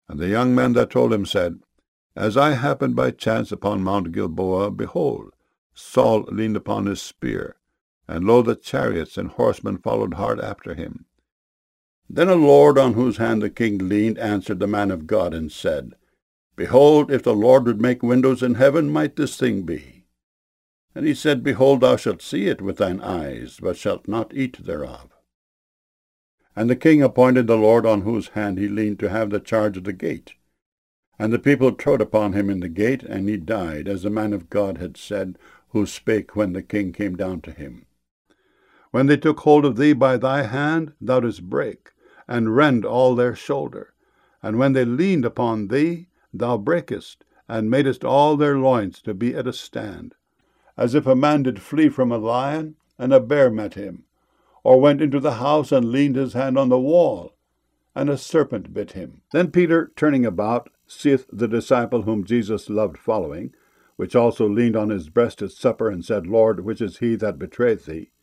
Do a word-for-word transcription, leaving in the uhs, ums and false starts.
And the young men that told him said, As I happened by chance upon Mount Gilboa, behold, Saul leaned upon his spear, and lo, the chariots and horsemen followed hard after him. Then a lord on whose hand the king leaned answered the man of God, and said, Behold, if the Lord would make windows in heaven, might this thing be? And he said, Behold, thou shalt see it with thine eyes, but shalt not eat thereof. And the king appointed the lord on whose hand he leaned to have the charge of the gate. And the people trode upon him in the gate, and he died, as the man of God had said, who spake when the king came down to him. When they took hold of thee by thy hand, thou didst break, and rend all their shoulder. And when they leaned upon thee, thou breakest, and madest all their loins to be at a stand, as if a man did flee from a lion, and a bear met him, or went into the house and leaned his hand on the wall, and a serpent bit him. Then Peter, turning about, seeth the disciple whom Jesus loved following, which also leaned on his breast at supper, and said, Lord, which is he that betrayeth thee?